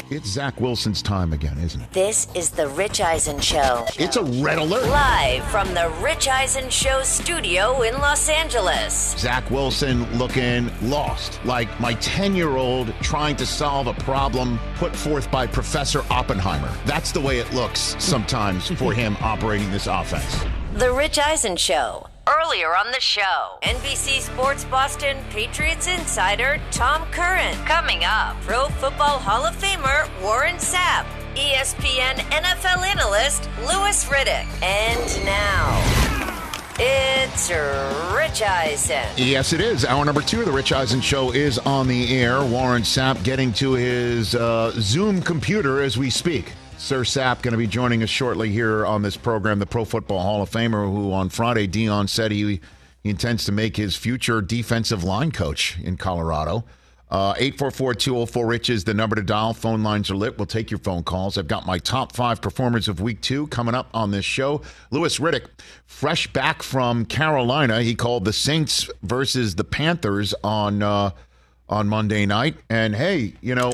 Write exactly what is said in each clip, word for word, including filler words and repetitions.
It's Zach Wilson's time again, isn't it? This is the Rich Eisen Show. It's a red alert. Live from the Rich Eisen Show studio in Los Angeles. Zach Wilson looking lost, like my ten-year-old trying to solve a problem put forth by Professor Oppenheimer. That's the way it looks sometimes for him operating this offense. The Rich Eisen Show. Earlier on the show, N B C Sports Boston Patriots insider Tom Curran. Coming up, Pro Football Hall of Famer Warren Sapp, E S P N N F L analyst Louis Riddick. And now, it's Rich Eisen. Yes, it is. Hour number two of the Rich Eisen Show is on the air. Warren Sapp getting to his uh, Zoom computer as we speak. Sir Sapp going to be joining us shortly here on this program, the Pro Football Hall of Famer, who on Friday, Dion said he, he intends to make his future defensive line coach in Colorado. Uh, eight four four, two oh four, RICH is the number to dial. Phone lines are lit. We'll take your phone calls. I've got my top five performers of week two coming up on this show. Louis Riddick, fresh back from Carolina. He called the Saints versus the Panthers on uh, on Monday night. And, hey, you know,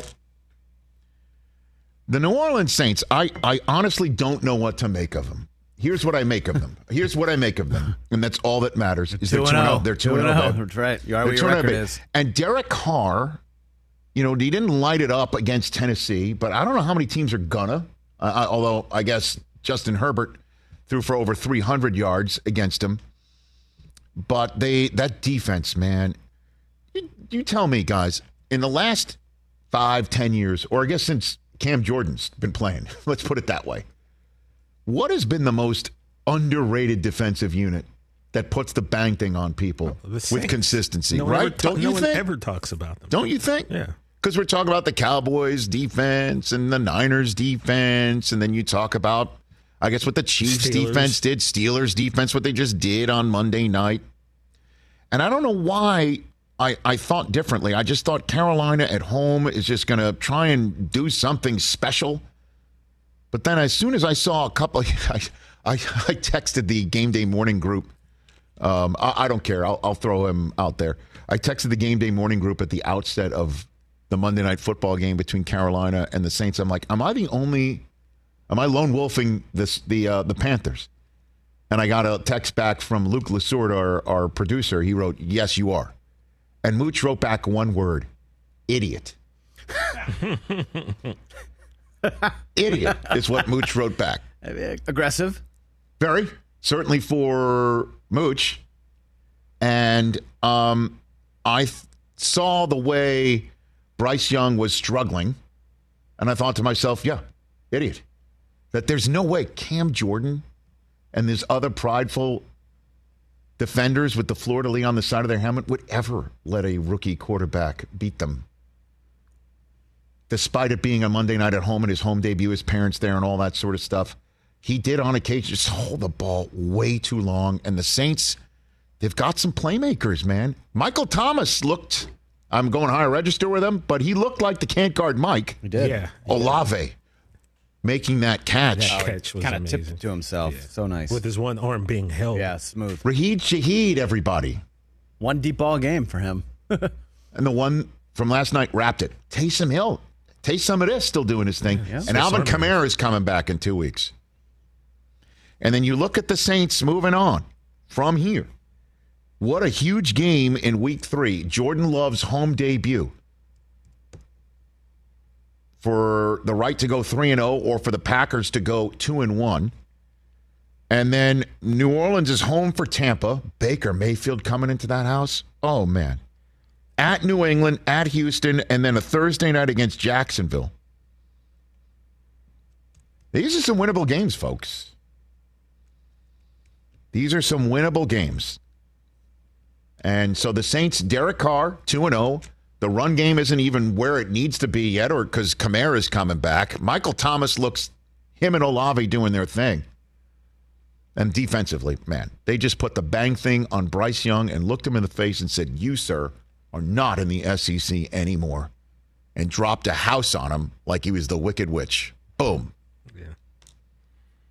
the New Orleans Saints, I, I honestly don't know what to make of them. Here's what I make of them. Here's what I make of them. And that's all that matters. Is they're two and oh. They're two and oh. That's right. You are what your record is. And Derek Carr, you know, he didn't light it up against Tennessee, but I don't know how many teams are gonna. Uh, although I guess Justin Herbert threw for over three hundred yards against him. But they that defense, man, you, you tell me, guys, in the last five, ten years, or I guess since Cam Jordan's been playing, let's put it that way, what has been the most underrated defensive unit that puts the bang thing on people oh, with consistency, no right? Ta- Don't no you think? No one ever talks about them. Don't you think? Yeah. Because we're talking about the Cowboys defense and the Niners defense, and then you talk about, I guess, what the Chiefs Steelers. defense did, Steelers defense, what they just did on Monday night. And I don't know why I, I thought differently. I just thought Carolina at home is just going to try and do something special. But then as soon as I saw a couple, I, I, I texted the Game Day Morning group. Um, I, I don't care. I'll, I'll throw him out there. I texted the Game Day Morning group at the outset of the Monday Night Football game between Carolina and the Saints. I'm like, am I the only, am I lone wolfing this, the uh, the Panthers? And I got a text back from Luke Lasourde, our, our producer. He wrote, yes, you are. And Mooch wrote back one word, idiot. Idiot is what Mooch wrote back. Aggressive. Very. Certainly for Mooch. And um, I th- saw the way Bryce Young was struggling. And I thought to myself, yeah, idiot. That there's no way Cam Jordan and this other prideful defenders with the fleur-de-lis on the side of their helmet would ever let a rookie quarterback beat them. Despite it being a Monday night at home and his home debut, his parents there and all that sort of stuff, he did on occasion just hold the ball way too long. And the Saints, they've got some playmakers, man. Michael Thomas looked, I'm going higher register with him, but he looked like the can't guard Mike. He did. Yeah. Olave making that catch. That catch was kind of amazing. tipped it to himself. Yeah. So nice. With his one arm being held. Yeah, smooth. Raheed Shaheed, everybody. One deep ball game for him. And the one from last night wrapped it. Taysom Hill. Taysom it is still doing his thing. Yeah. And Alvin Kamara is coming back in two weeks. And then you look at the Saints moving on from here. What a huge game in week three. Jordan Love's home debut. For the right to go three and oh or for the Packers to go two and one. And then New Orleans is home for Tampa. Baker Mayfield coming into that house. Oh, man. At New England, at Houston, and then a Thursday night against Jacksonville. These are some winnable games, folks. These are some winnable games. And so the Saints, Derek Carr, two and oh. The run game isn't even where it needs to be yet, or because Kamara's coming back. Michael Thomas looks, him and Olave doing their thing. And defensively, man, they just put the bang thing on Bryce Young and looked him in the face and said, you, sir, are not in the S E C anymore. And dropped a house on him like he was the Wicked Witch. Boom. Yeah.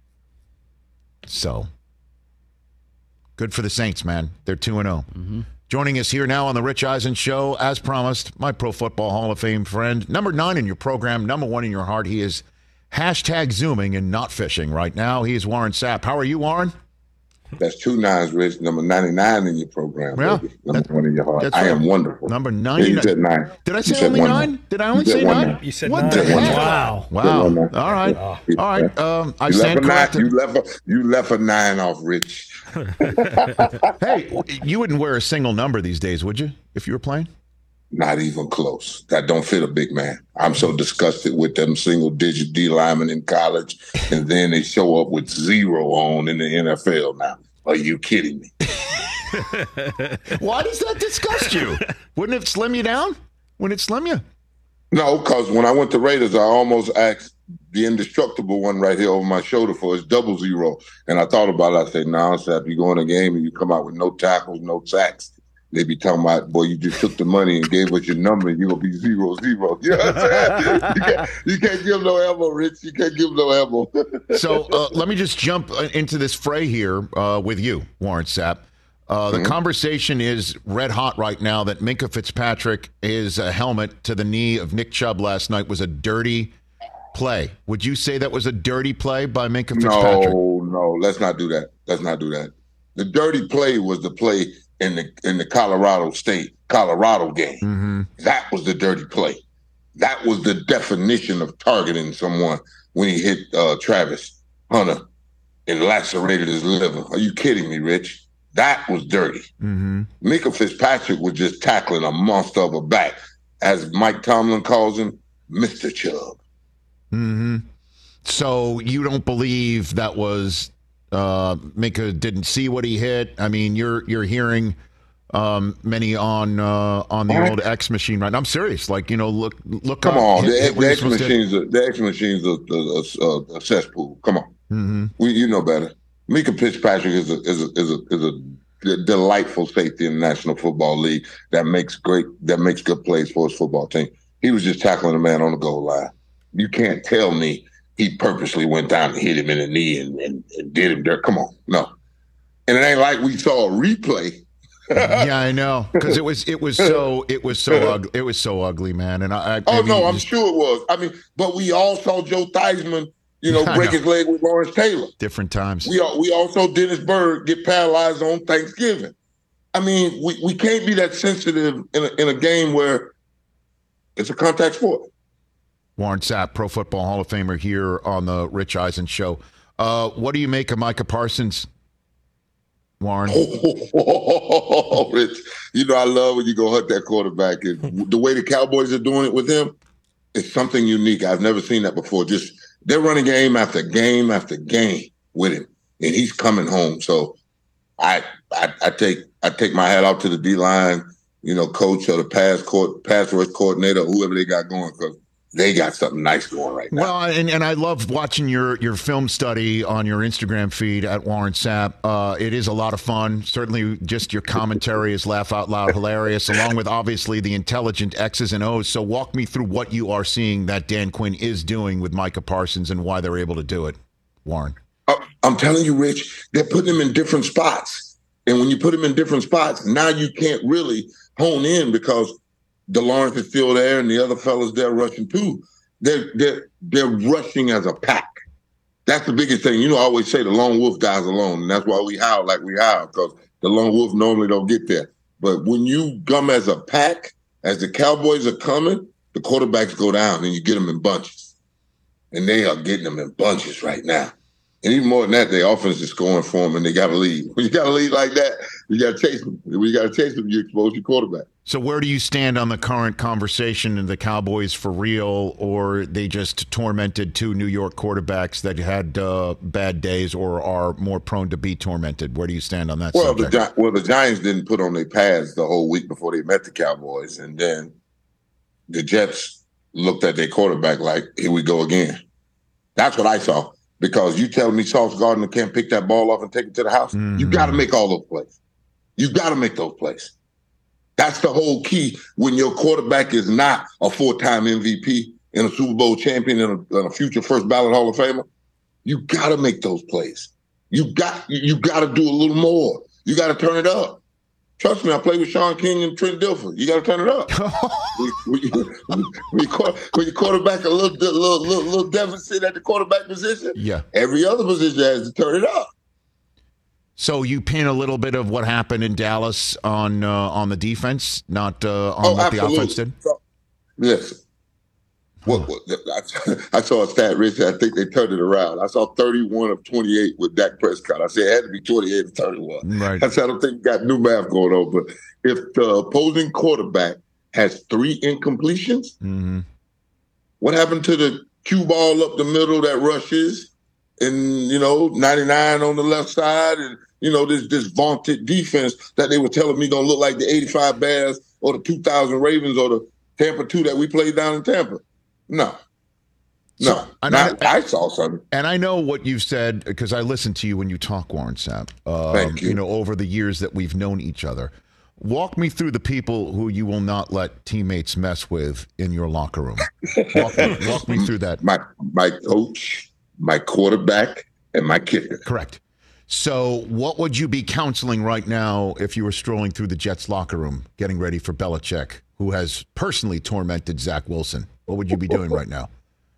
So, good for the Saints, man. They're two and oh. Mm-hmm. Joining us here now on the Rich Eisen Show, as promised, my Pro Football Hall of Fame friend, number nine in your program, number one in your heart. He is hashtag zooming and not fishing right now. He is Warren Sapp. How are you, Warren? That's two nines, Rich. Number ninety-nine in your program. Yeah, baby. Number one in your heart. I right. am wonderful. Number ninety-nine. Yeah, you said nine. Did I You say only nine? nine? Did I only say nine? nine? You said what nine. the You said heck? Wow. Wow. All right. Wow. All right. Um, I You stand left, a corrected. nine, you, left a, you left a nine off, Rich. Hey, you wouldn't wear a single number these days, would you, if you were playing? Not even close. That don't fit a big man. I'm so disgusted with them single-digit D linemen in college, and then they show up with zero on in the N F L now. Are you kidding me? Why does that disgust you? Wouldn't it slim you down? Wouldn't it slim you? No, because when I went to Raiders, I almost asked the indestructible one right here over my shoulder for his double zero. And I thought about it. I said, nah, Sap, you go in a game and you come out with no tackles, no sacks. They be talking about, boy, you just took the money and gave us your number and you're going to be zero, zero. You know what I'm saying? You can't, you can't give no elbow, Rich. You can't give no elbow. So uh, let me just jump into this fray here uh, with you, Warren Sapp. Uh, the mm-hmm. conversation is red hot right now that Minkah Fitzpatrick, his uh, helmet to the knee of Nick Chubb last night was a dirty play. Would you say that was a dirty play by Minkah Fitzpatrick? No, no, let's not do that. Let's not do that. The dirty play was the play in the in the Colorado State, Colorado game. Mm-hmm. That was the dirty play. That was the definition of targeting someone when he hit uh, Travis Hunter and lacerated his liver. Are you kidding me, Rich? That was dirty. Mm-hmm. Minkah Fitzpatrick was just tackling a monster of a back, as Mike Tomlin calls him, Mister Chubb. Mm-hmm. So you don't believe that was uh, Minkah didn't see what he hit? I mean, you're you're hearing um, many on uh, on the old X machine right now. I'm serious. Like, you know, look look. Come up, on, hit, the, hit the X supposed to- machines, are, the X machines are a, a, a cesspool. Come on, Mm-hmm. we, you know better. Minkah Fitzpatrick is a is a is a is a delightful safety in the National Football League that makes great that makes good plays for his football team. He was just tackling a man on the goal line. You can't tell me he purposely went down and hit him in the knee and, and, and did him there. Come on, no. And it ain't like we saw a replay. Yeah, I know, because it was it was so it was so ugly. It was so ugly, man. And I, I Oh I mean, no, I'm just sure it was. I mean, but we all saw Joe Theismann, you know, I break know. his leg with Lawrence Taylor. different times. We all, we also Dennis Byrd get paralyzed on Thanksgiving. I mean, we, we can't be that sensitive in a, in a game where it's a contact sport. Warren Sapp, Pro Football Hall of Famer, here on the Rich Eisen Show. Uh, what do you make of Micah Parsons, Warren? Oh, Rich, you know I love when you go hunt that quarterback. And the way the Cowboys are doing it with him, it's something unique. I've never seen that before. Just they're running game after game after game with him, and he's coming home. So I I, I take I take my hat off to the D-line, you know, coach or the pass court pass rush coordinator, whoever they got going, because they got something nice going right now. Well, and, and I love watching your, your film study on your Instagram feed at Warren Sapp. Uh, it is a lot of fun. Certainly just your commentary is laugh out loud hilarious, along with obviously the intelligent X's and O's. So walk me through what you are seeing that Dan Quinn is doing with Micah Parsons and why they're able to do it, Warren. I'm telling you, Rich, they're putting him in different spots. And when you put him in different spots, now you can't really hone in because DeLawrence is still there and the other fellas there rushing too. They're, they're, they're rushing as a pack. That's the biggest thing. You know, I always say the lone wolf dies alone, and that's why we howl like we howl, because the lone wolf normally don't get there. But when you come as a pack, as the Cowboys are coming, the quarterbacks go down and you get them in bunches. And they are getting them in bunches right now. And even more than that, their offense is scoring for them, and they got to lead. When you got to lead like that, you got to chase them. When you got to chase them, you expose your quarterback. So where do you stand on the current conversation in the Cowboys for real, or they just tormented two New York quarterbacks that had uh, bad days or are more prone to be tormented? Where do you stand on that well, subject? The, well, the Giants didn't put on their pads the whole week before they met the Cowboys, and then the Jets looked at their quarterback like, here we go again. That's what I saw. Because you telling me Sauce Gardner can't pick that ball off and take it to the house? Mm-hmm. You got to make all those plays. You got to make those plays. That's the whole key when your quarterback is not a four-time M V P and a Super Bowl champion and a, and a future first ballot Hall of Famer. You got to make those plays. You got you got to do a little more. You got to turn it up. Trust me, I played with Sean King and Trent Dilfer. You got to turn it up. when, you, when, you, when you quarterback a little, little, little, little deficit at the quarterback position, yeah. every other position has to turn it up. So you pin a little bit of what happened in Dallas on uh, on the defense, not uh, on oh, what absolutely. the offense did? Listen. What, what, I, I saw a stat, Rich. I think they turned it around. I saw thirty-one of twenty-eight with Dak Prescott. I said it had to be twenty-eight of thirty-one. Right. I said I don't think we got new math going on. But if the opposing quarterback has three incompletions, mm-hmm. what happened to the cue ball up the middle that rushes and, you know, ninety-nine on the left side and, you know, this this vaunted defense that they were telling me going to look like the eighty-five Bears or the two thousand Ravens or the Tampa two that we played down in Tampa? No. No. So, I, Not, I, I saw something. And I know what you've said because I listened to you when you talk, Warren Sapp. Um, Thank you. You know, over the years that we've known each other. Walk me through the people who you will not let teammates mess with in your locker room. Walk me, walk me through that. My my coach, my quarterback, and my kicker. Correct. So what would you be counseling right now if you were strolling through the Jets locker room, getting ready for Belichick, who has personally tormented Zach Wilson? What would you be doing right now?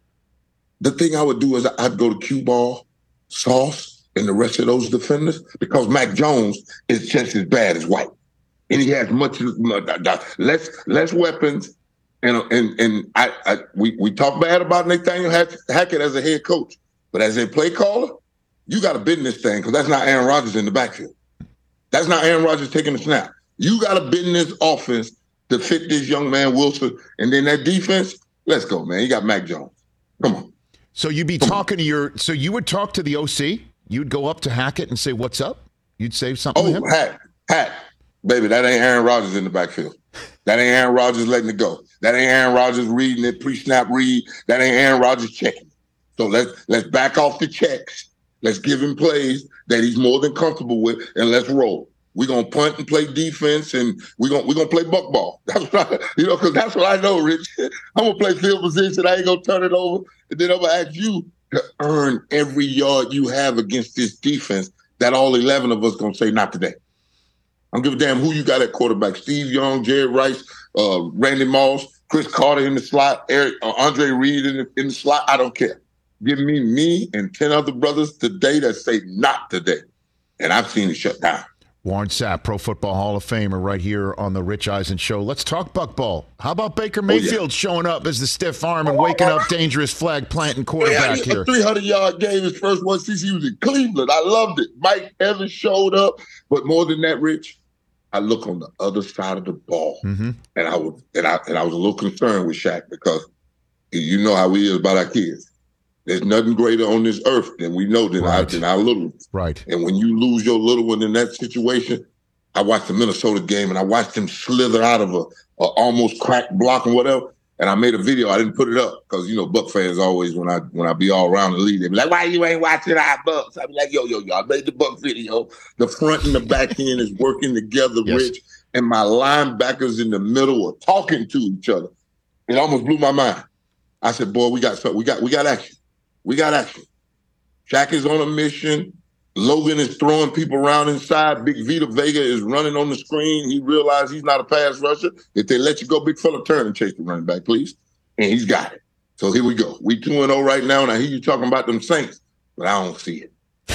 The thing I would do is I'd go to cue ball, Sauce, and the rest of those defenders because Mac Jones is just as bad as White. And he has much, much less less weapons. And and and I, I we, we talk bad about Nathaniel Hackett as a head coach. But as a play caller, you got to bend this thing because that's not Aaron Rodgers in the backfield. That's not Aaron Rodgers taking the snap. You got to bend this offense to fit this young man Wilson. And then that defense, let's go, man. You got Mac Jones. Come on. So you'd be Come talking on. to your – so you would talk to the O C? You'd go up to Hackett and say, what's up? You'd say something oh, to him? Hack, Hack. Baby, that ain't Aaron Rodgers in the backfield. That ain't Aaron Rodgers letting it go. That ain't Aaron Rodgers reading it, pre-snap read. That ain't Aaron Rodgers checking. So let's let's back off the checks. Let's give him plays that he's more than comfortable with, and let's roll. We're gonna punt and play defense, and we're gonna we're gonna play buck ball. That's what I, you know, because that's what I know, Rich. I'm gonna play field position. I ain't gonna turn it over, and then I'm gonna ask you to earn every yard you have against this defense. That all eleven of us gonna say not today. I don't give a damn who you got at quarterback. Steve Young, Jerry Rice, uh, Randy Moss, Chris Carter in the slot, Eric, uh, Andre Reed in the, in the slot. I don't care. Give me me and ten other brothers today that say not today. And I've seen it shut down. Warren Sapp, Pro Football Hall of Famer, right here on the Rich Eisen Show. Let's talk buckball. How about Baker Mayfield oh, yeah. showing up as the stiff arm and waking up dangerous flag planting quarterback yeah, here? A three hundred yard game, his first one since he was in Cleveland. I loved it. Mike Evans showed up. But more than that, Rich, I look on the other side of the ball, mm-hmm. and I was and I and I was a little concerned with Shaq because you know how he is about our kids. There's nothing greater on this earth than we know than, right. our, than our little ones. Right. And when you lose your little one in that situation, I watched the Minnesota game and I watched him slither out of a, a almost cracked block and whatever. And I made a video. I didn't put it up because, you know, Buck fans always, when I when I be all around the league, they be like, why you ain't watching our Bucks? I be like, yo, yo, yo, I made the Buck video. The front and the back end is working together, yes. Rich. And my linebackers in the middle are talking to each other. It almost blew my mind. I said, boy, we got we got we got action. We got action. Shaq is on a mission. Logan is throwing people around inside. Big Vita Vega is running on the screen. He realized he's not a pass rusher. If they let you go, big fella, turn and chase the running back, please. And he's got it. So here we go. We two and oh right now, and I hear you talking about them Saints, but I don't see it.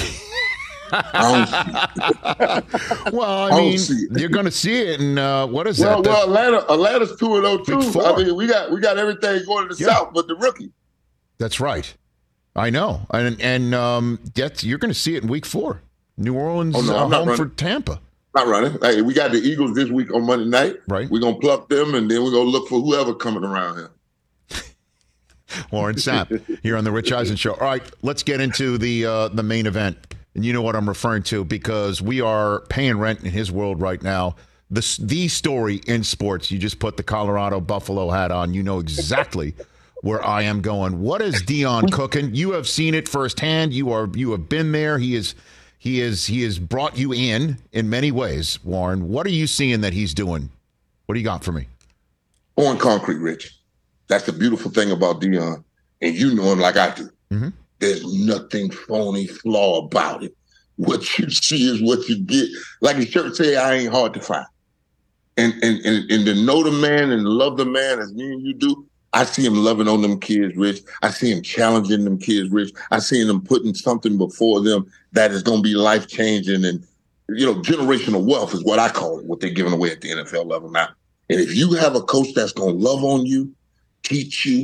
I don't see it. Well, I, I mean, you're going to see it, and uh, what is well, that? Well, Atlanta, Atlanta's two and oh too. I mean, we got we got everything going to the yeah. South, but the rookie. That's right. I know, and and um, that's, you're going to see it in week four. New Orleans oh, no, uh, home running. for Tampa. Not running. Hey, we got the Eagles this week on Monday night. Right. We're going to pluck them, and then we're going to look for whoever coming around here. Warren Sapp here on the Rich Eisen Show. All right, let's get into the uh, the main event. And you know what I'm referring to because we are paying rent in his world right now. The, the story in sports, you just put the Colorado Buffalo hat on. You know exactly where I am going. What is Deion cooking? You have seen it firsthand. You are you have been there. He is he is he has brought you in in many ways, Warren. What are you seeing that he's doing? What do you got for me? On concrete, Rich. That's the beautiful thing about Deion, and you know him like I do. Mm-hmm. There's nothing phony, flaw about it. What you see is what you get. Like his shirt say, I ain't hard to find. and, and, and, and to know the man and love the man as me and you do, I see him loving on them kids, Rich. I see him challenging them kids, Rich. I see him putting something before them that is going to be life-changing. And, you know, generational wealth is what I call it, what they're giving away at the N F L level now. And if you have a coach that's going to love on you, teach you,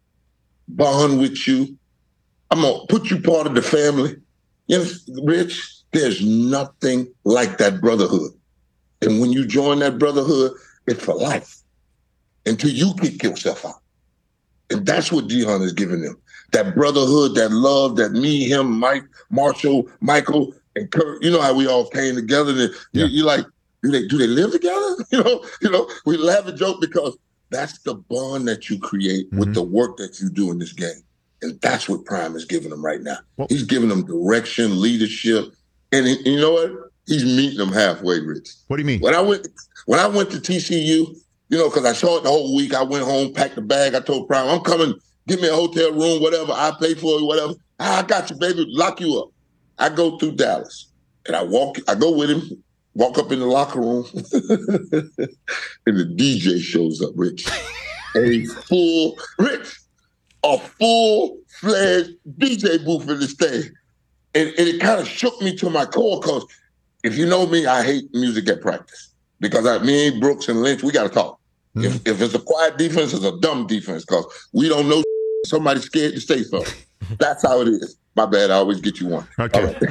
bond with you, I'm going to put you part of the family. You know, Rich, there's nothing like that brotherhood. And when you join that brotherhood, it's for life until you kick yourself out. And that's what Deion is giving them. That brotherhood, that love, that me, him, Mike, Marshall, Michael, and Kurt. You know how we all came together. And yeah. you, you like, do they do they live together? You know, you know, we laugh and joke because that's the bond that you create mm-hmm. with the work that you do in this game. And that's what Prime is giving them right now. Well, he's giving them direction, leadership, and, and you know what? He's meeting them halfway, Rich. What do you mean? When I went when I went to T C U, you know, because I saw it the whole week. I went home, packed a bag. I told Prime, I'm coming. Give me a hotel room, whatever. I pay for it, whatever. Ah, I got you, baby. Lock you up. I go through Dallas, and I walk. I go with him, walk up in the locker room, and the D J shows up, Rich. A full, Rich, a full-fledged D J booth in this thing. And, and it kind of shook me to my core because if you know me, I hate music at practice. Because I, me, Brooks, and Lynch, we got to talk. Mm-hmm. If, if it's a quiet defense, it's a dumb defense because we don't know somebody's scared to say something. That's how it is. My bad. I always get you one. Okay. Right.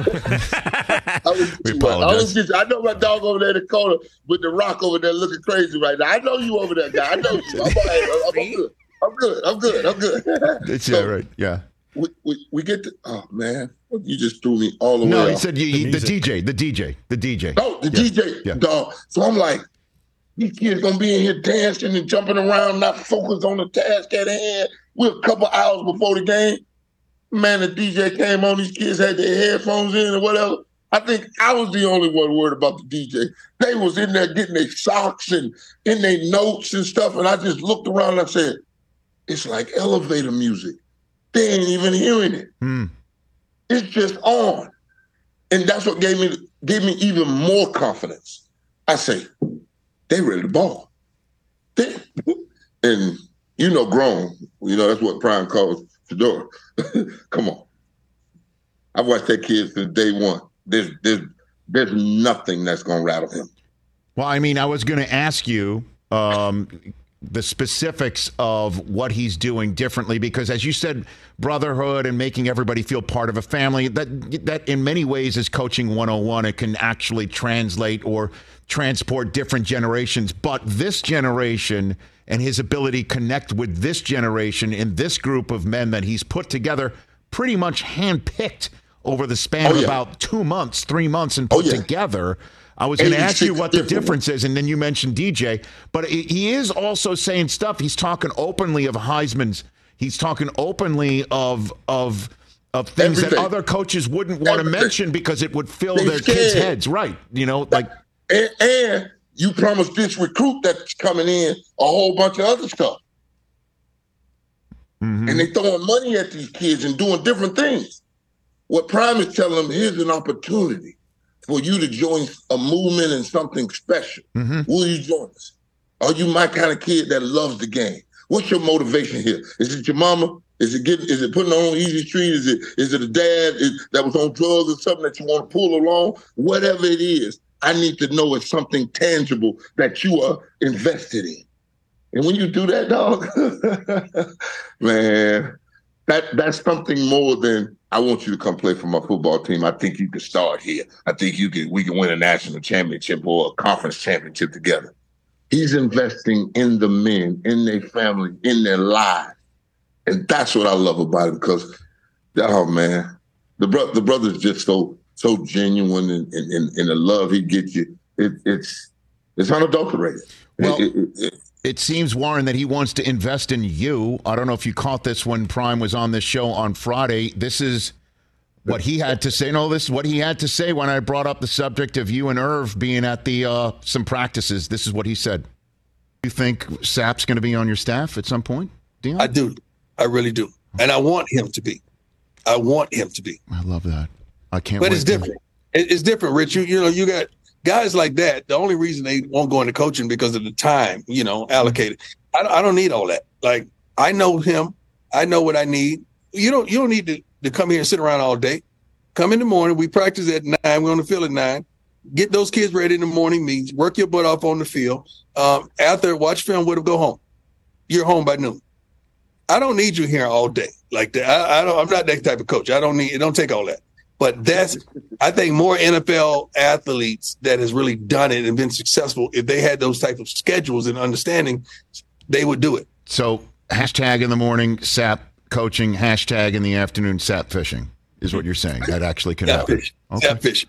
I, always get you one. I, always get you. I know my dog over there in the corner with the rock over there looking crazy right now. I know you over there, guy. I know you. I'm, I'm, I'm good. I'm good. I'm good. I'm good. It's so, yeah, right. Yeah. We, we we get to, oh, man. You just threw me all the no, way. No, he said you, the, the D J, the D J, the D J. Oh, the yeah. D J, yeah. dog. So I'm like, these kids gonna be in here dancing and jumping around, not focused on the task at hand. We're a couple hours before the game. Man, the D J came on. These kids had their headphones in or whatever. I think I was the only one worried about the D J. They was in there getting their socks and in their notes and stuff. And I just looked around and I said, it's like elevator music. They ain't even hearing it. Hmm. It's just on. And that's what gave me gave me even more confidence. I say, they ready to ball. They, and you know, grown, you know, that's what Prime calls Fedora. Come on. I've watched that kid since day one. There's there's there's nothing that's gonna rattle him. Well, I mean, I was gonna ask you um, the specifics of what he's doing differently, because as you said, brotherhood and making everybody feel part of a family, that that in many ways is coaching one oh one. It can actually translate or transport different generations. But this generation and his ability to connect with this generation in this group of men that he's put together, pretty much handpicked over the span oh, yeah. of about two months, three months and put oh, yeah. together. I was going to ask you what the difference is, and then you mentioned D J. But he is also saying stuff. He's talking openly of Heisman's. He's talking openly of of of things Everything. that other coaches wouldn't want Everything. to mention because it would fill They're their scared. kids' heads. Right. You know, like. And, and you promised this recruit that's coming in a whole bunch of other stuff. Mm-hmm. And they throwing money at these kids and doing different things. What Prime is telling them, here's an opportunity for you to join a movement and something special. Mm-hmm. Will you join us? Are you my kind of kid that loves the game? What's your motivation here? Is it your mama? Is it getting? Is it putting on Easy Street? Is it is it a dad is, that was on drugs or something that you want to pull along? Whatever it is, I need to know it's something tangible that you are invested in. And when you do that, dog, man, that that's something more than I want you to come play for my football team. I think you can start here. I think you can. We can win a national championship or a conference championship together. He's investing in the men, in their family, in their lives. And that's what I love about it because, oh, man, the, bro- the brother's just so so genuine and, and, and, and the love he gets you, it, it's it's unadulterated. Well, it, it, it, it seems, Warren, that he wants to invest in you. I don't know if you caught this when Prime was on this show on Friday. This is what he had to say. No, this is what he had to say when I brought up the subject of you and Irv being at the uh, some practices. This is what he said. You think Sapp's going to be on your staff at some point, Deion? I do. I really do. And I want him to be. I want him to be. I love that. I can't but wait. It's different. To... It's different, Rich. You, you know, you got Guys like that, the only reason they won't go into coaching because of the time, you know, allocated. I, I don't need all that. Like, I know him. I know what I need. You don't you don't need to, to come here and sit around all day. Come in the morning. We practice at nine. We're on the field at nine. Get those kids ready in the morning meetings. Work your butt off on the field. Um, after, watch film with them, go home. You're home by noon. I don't need you here all day like that. I, I don't. I'm not that type of coach. I don't need. It don't take all that. But that's, I think, more N F L athletes that has really done it and been successful. If they had those type of schedules and understanding, they would do it. So hashtag in the morning, S A P coaching. Hashtag in the afternoon, S A P fishing is what you're saying. That actually can happen. Fishing. Okay. S A P fishing.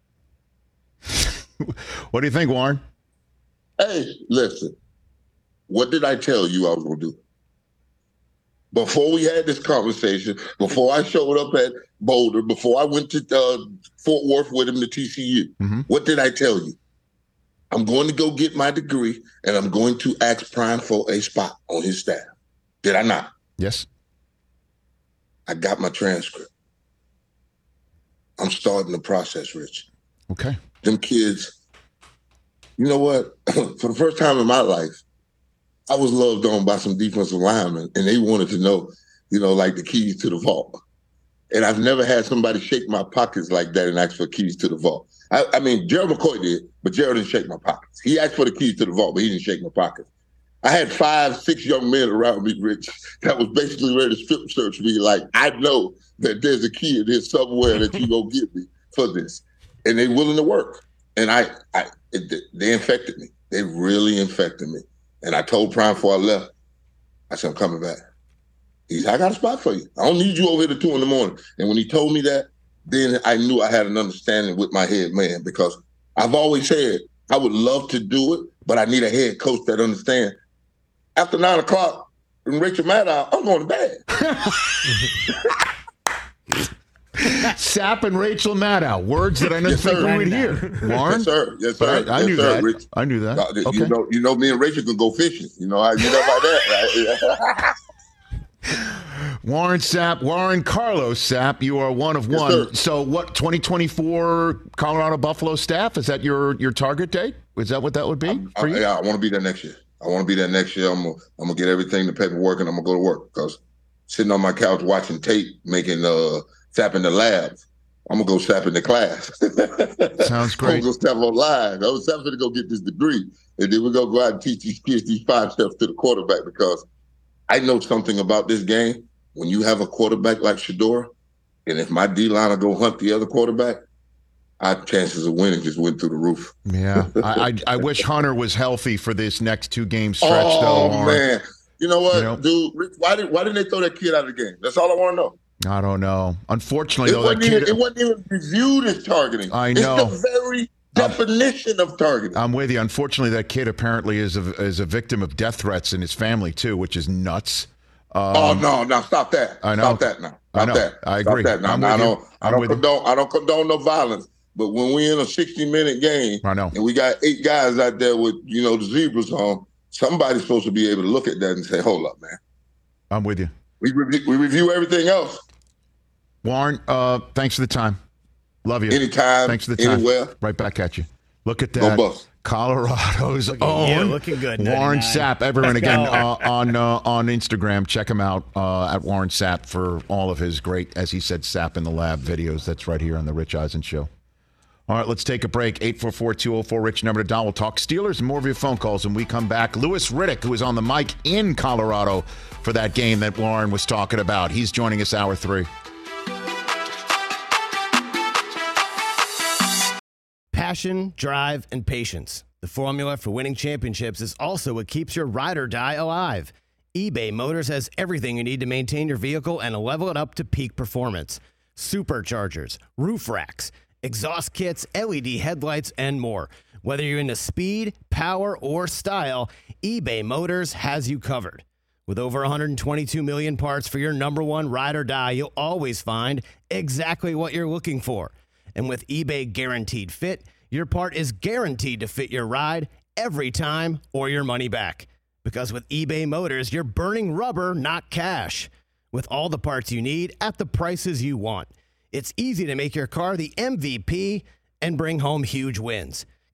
What do you think, Warren? Hey, listen. What did I tell you I was going to do? Before we had this conversation, before I showed up at Boulder, before I went to uh, Fort Worth with him to T C U, mm-hmm. What did I tell you? I'm going to go get my degree, and I'm going to ask Prime for a spot on his staff. Did I not? Yes. I got my transcript. I'm starting the process, Rich. Okay. Them kids, you know what? For the first time in my life, I was loved on by some defensive linemen, and they wanted to know, you know, like the keys to the vault. And I've never had somebody shake my pockets like that and ask for keys to the vault. I, I mean, Gerald McCoy did, but Gerald didn't shake my pockets. He asked for the keys to the vault, but he didn't shake my pockets. I had five, six young men around me, Rich, that was basically ready to strip search me. Like, I know that there's a key in here somewhere that you gonna give me for this. And they willing to work. And I, I it, they infected me. They really infected me. And I told Prime before I left, I said, I'm coming back. He said, I got a spot for you. I don't need you over here at two in the morning. And when he told me that, then I knew I had an understanding with my head man, because I've always said I would love to do it, but I need a head coach that understands. After nine o'clock and Rachel Maddow, I'm going to bed. S A P and Rachel Maddow, words that I didn't yes, think we would hear. Warren? Yes, sir. Yes, sir. I, I yes, knew sir, that. Rich. I knew that. Uh, okay. You know, you know, me and Rachel can go fishing. You know, I, you know about that, right? Warren Sapp, Warren Carlos Sapp, you are one of one. Yes, so what, twenty twenty-four Colorado Buffalo staff, is that your, your target date? Is that what that would be I, for I, you? Yeah, I want to be there next year. I want to be there next year. I'm gonna, I'm gonna get everything, the paperwork, and I'm gonna go to work, because sitting on my couch watching tape, making uh, Sapp in the lab, I'm gonna go Sapp in the class. Sounds great. I'm gonna go Sapp online. I was Sapp gonna go get this degree, and then we're gonna go out and teach these kids these five steps to the quarterback, because I know something about this game. When you have a quarterback like Shedeur, and if my D-line will go hunt the other quarterback, our chances of winning just went through the roof. Yeah, I, I I wish Hunter was healthy for this next two game stretch. Oh, though, Warren. man. You know what, you know? dude? Rich, why, did, why didn't they throw that kid out of the game? That's all I want to know. I don't know. Unfortunately, it though, wasn't that kid, even, it wasn't even reviewed as targeting. I know. It's the very definition of targeting. I'm with you. Unfortunately, that kid apparently is a, is a victim of death threats in his family, too, which is nuts. Um, oh, no, now stop that. I know. Stop that now. Stop I know. that. I agree. Stop that now. I'm now with I you. don't, I'm I don't with condone, I don't condone no violence. But when we're in a sixty-minute game, I know. and we got eight guys out there with, you know, the zebras on, somebody's supposed to be able to look at that and say, hold up, man. I'm with you. We review, we review everything else. Warren, uh, thanks for the time. Love you. Anytime, thanks for the time. anywhere. Right back at you. Look at that. Go Buffs. Colorado's looking, own yeah, looking good. Warren Sapp. Everyone, Let's again, go. uh, on uh, on Instagram, check him out uh, at Warren Sapp for all of his great, as he said, Sapp in the Lab videos. That's right here on The Rich Eisen Show. All right, let's take a break. eight four four, two oh four, RICH, number to dial. We'll talk Steelers and more of your phone calls when we come back. Louis Riddick, who is on the mic in Colorado for that game that Warren was talking about. He's joining us hour three. Passion, drive, and patience. The formula for winning championships is also what keeps your ride or die alive. eBay Motors has everything you need to maintain your vehicle and level it up to peak performance. Superchargers, roof racks, exhaust kits, L E D headlights, and more. Whether you're into speed, power, or style, eBay Motors has you covered. With over one hundred twenty-two million parts for your number one ride or die, you'll always find exactly what you're looking for. And with eBay Guaranteed Fit, your part is guaranteed to fit your ride every time or your money back. Because with eBay Motors, you're burning rubber, not cash. With all the parts you need at the prices you want. It's easy to make your car the M V P and bring home huge wins.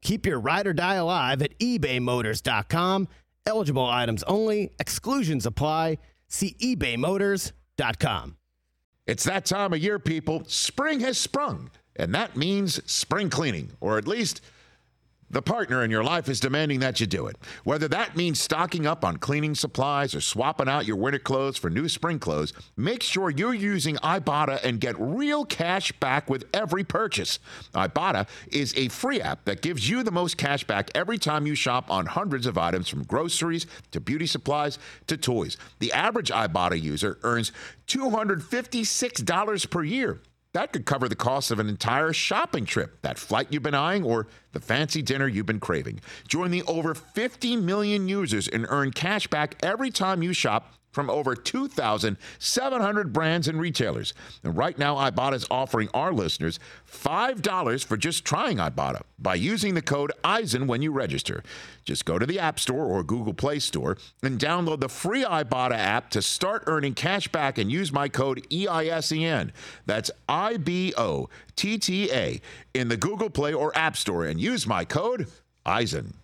Keep your ride or die alive at ebay motors dot com. Eligible items only. Exclusions apply. See ebay motors dot com. It's that time of year, people. Spring has sprung, and that means spring cleaning, or at least the partner in your life is demanding that you do it. Whether that means stocking up on cleaning supplies or swapping out your winter clothes for new spring clothes, make sure you're using Ibotta and get real cash back with every purchase. Ibotta is a free app that gives you the most cash back every time you shop on hundreds of items, from groceries to beauty supplies to toys. The average Ibotta user earns two hundred fifty-six dollars per year. That could cover the cost of an entire shopping trip, that flight you've been eyeing, or the fancy dinner you've been craving. Join the over fifty million users and earn cash back every time you shop from over two thousand seven hundred brands and retailers. And right now, Ibotta is offering our listeners five dollars for just trying Ibotta by using the code Eisen when you register. Just go to the App Store or Google Play Store and download the free Ibotta app to start earning cash back and use my code E I S E N. That's I B O T T A in the Google Play or App Store, and use my code Eisen.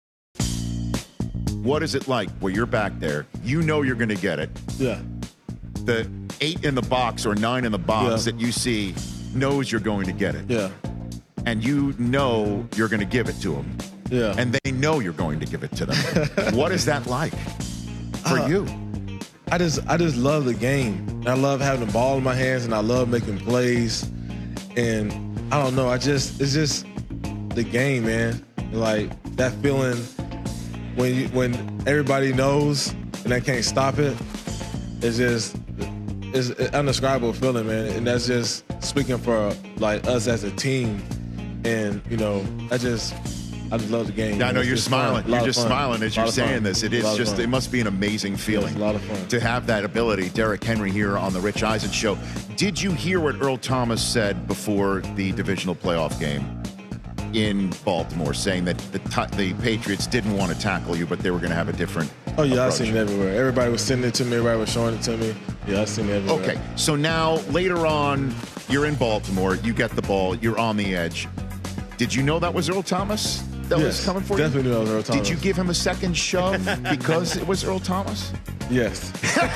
What is it like where you're back there? You know you're going to get it. Yeah. The eight in the box or nine in the box Yeah. that you see knows you're going to get it. Yeah. And you know you're going to give it to them. Yeah. And they know you're going to give it to them. What is that like for Uh, you? I just I just love the game. I love having the ball in my hands, and I love making plays. And I don't know, I just it's just the game, man. Like that feeling when you, when everybody knows and they can't stop it. It's just it's an indescribable feeling, man. And that's just speaking for like us as a team. And you know, I just I just love the game. Yeah, I know It's you're just smiling. fun. A You're lot just of fun. smiling as A lot you're of fun. saying this. It A is lot of just, fun. it must be an amazing feeling. It's a lot of fun. To have that ability. Derrick Henry here on the Rich Eisen Show. Did you hear what Earl Thomas said before the divisional playoff game in Baltimore, saying that the t- the Patriots didn't want to tackle you, but they were going to have a different Oh yeah, approach? I've seen it everywhere. Everybody was sending it to me. Everybody was showing it to me. Yeah, I've seen it everywhere. Okay, so now later on, you're in Baltimore. You get the ball. You're on the edge. Did you know that was Earl Thomas that Yes, was coming for definitely you? knew that was Earl Thomas. Did you give him a second shove because it was Earl Thomas? Yes.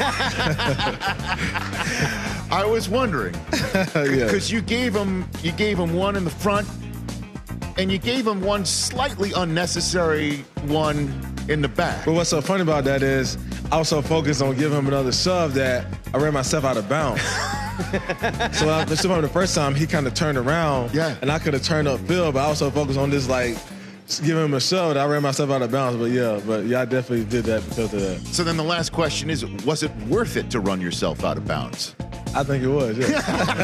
I was wondering because you gave him you gave him one in the front, and you gave him one slightly unnecessary one in the back. But what's so funny about that is I was so focused on giving him another shove that I ran myself out of bounds. So when I missed him the first time, he kind of turned around, Yeah. and I could have turned upfield, but I was so focused on this like giving him a shove that I ran myself out of bounds. But yeah, but yeah, I definitely did that because of that. So then the last question is, was it worth it to run yourself out of bounds? I think it was. Yeah.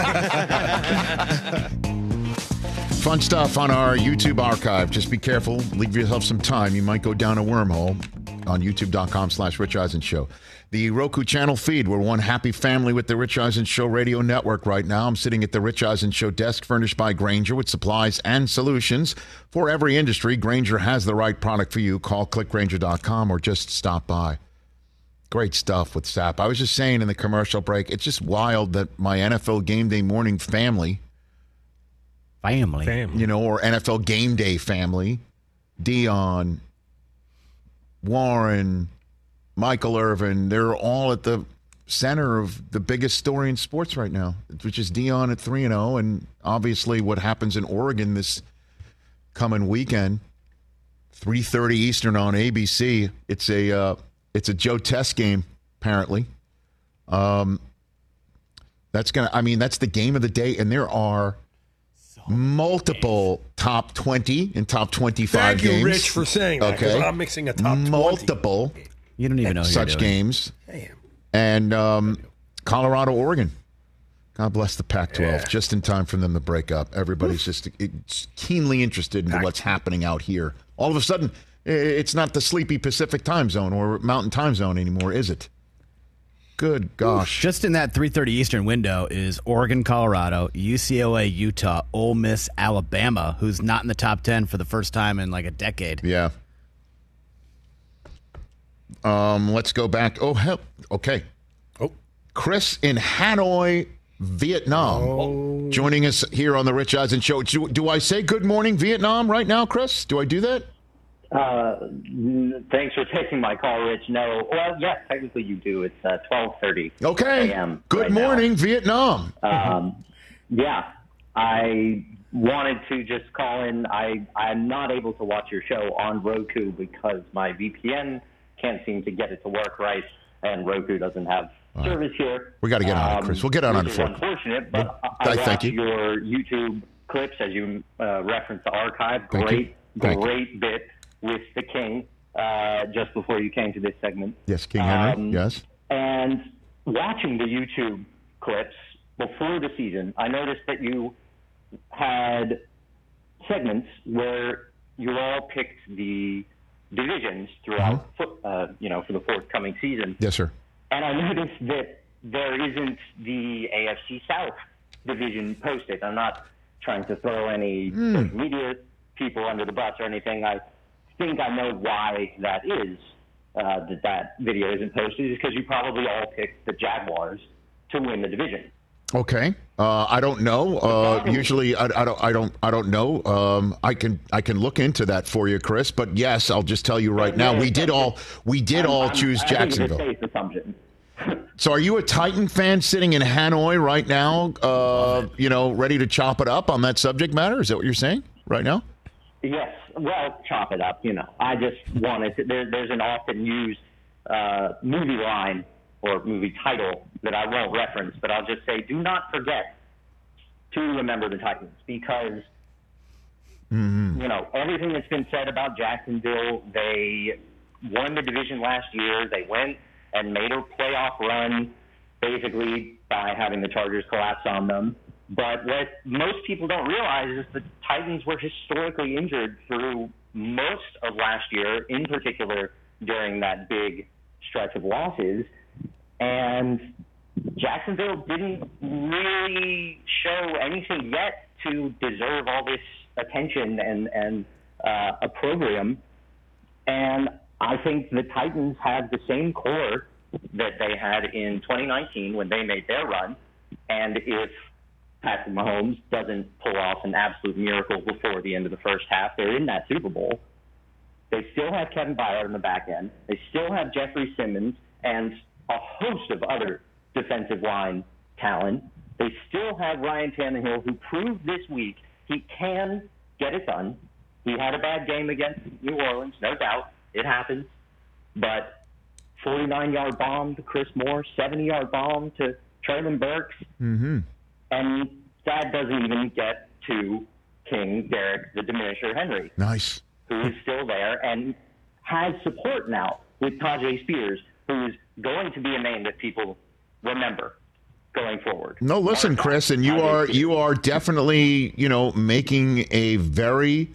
Fun stuff on our YouTube archive. Just be careful. Leave yourself some time. You might go down a wormhole on youtube.com slash Rich Eisen Show. The Roku channel feed. We're one happy family with the Rich Eisen Show radio network right now. I'm sitting at the Rich Eisen Show desk furnished by Grainger with supplies and solutions for every industry. Grainger has the right product for you. Call click grainger dot com or just stop by. Great stuff with S A P. I was just saying in the commercial break, it's just wild that my N F L Game Day morning family, Family. Family. you know, or N F L Game Day family, Dion, Warren, Michael Irvin, they're all at the center of the biggest story in sports right now, which is Dion at three and oh, and obviously what happens in Oregon this coming weekend, three thirty Eastern on A B C. It's a uh, it's a Joe Test game, apparently. Um, that's gonna. I mean, that's the game of the day, and there are multiple top twenty and top twenty-five Thank you, games. Rich, for saying that. 'Cause Okay, I'm mixing a top twenty. multiple You don't even know who such you're doing. games, Damn. and um, Colorado, Oregon. God bless the Pac twelve. Yeah. Just in time for them to break up. Everybody's just it's keenly interested in Pac- what's happening out here. All of a sudden, i- it's not the sleepy Pacific time zone or Mountain time zone anymore, is it? Good gosh. Just in that three thirty Eastern window is Oregon, Colorado, U C L A, Utah, Ole Miss, Alabama, who's not in the top ten for the first time in like a decade. Yeah. Um, let's go back. Oh, hell. Okay. Oh. Chris in Hanoi, Vietnam. Oh, joining us here on the Rich Eisen Show. Do, do I say good morning Vietnam right now, Chris? Do I do that? Uh, thanks for taking my call, Rich. No, well, yes, technically you do. It's uh, twelve thirty. Okay. Good right morning, now. Vietnam. Um, yeah, I wanted to just call in. I I'm not able to watch your show on Roku because my V P N can't seem to get it to work right, and Roku doesn't have right. service here. We got to get on um, it, Chris. We'll get on it. It's unfortunate, but well, I, I watched your YouTube clips as you uh, referenced the archive. Thank great, Thank great you. bit. With the King, uh, just before you came to this segment. Yes, King Henry, um, yes. And watching the YouTube clips before the season, I noticed that you had segments where you all picked the divisions throughout, mm-hmm. uh, you know, for the forthcoming season. Yes, sir. And I noticed that there isn't the A F C South division posted. I'm not trying to throw any mm. social media people under the bus or anything. I think I know why that is, uh, that that video isn't posted, is because you probably all picked the Jaguars to win the division. Okay, uh, I don't know. Uh, usually, I, I don't. I don't. I don't know. Um, I can. I can look into that for you, Chris. But yes, I'll just tell you right now. We did all. We did I'm, all I'm, choose I Jacksonville. Think it's a safe assumption. So, are you a Titan fan sitting in Hanoi right now? Uh, you know, ready to chop it up on that subject matter? Is that what you're saying right now? Yes. Well, chop it up, you know. I just wanted to, there, there's an often used uh, movie line or movie title that I won't reference, but I'll just say, do not forget to remember the Titans, because, mm-hmm. you know, everything that's been said about Jacksonville, they won the division last year. They went and made a playoff run basically by having the Chargers collapse on them. But what most people don't realize is the Titans were historically injured through most of last year, in particular during that big stretch of losses. And Jacksonville didn't really show anything yet to deserve all this attention and, and uh, opprobrium. And I think the Titans have the same core that they had in twenty nineteen when they made their run. And if Patrick Mahomes doesn't pull off an absolute miracle before the end of the first half, they're in that Super Bowl. They still have Kevin Byard on the back end. They still have Jeffrey Simmons and a host of other defensive line talent. They still have Ryan Tannehill, who proved this week he can get it done. He had a bad game against New Orleans, no doubt. It happens. But forty-nine-yard bomb to Chris Moore, seventy-yard bomb to Traylon Burks. Mm-hmm. And that doesn't even get to King, Derek, the diminisher Henry. Nice. Who is still there and has support now with Tajay Spears, who is going to be a name that people remember going forward. No, listen, Chris, and you are you are definitely, you know, making a very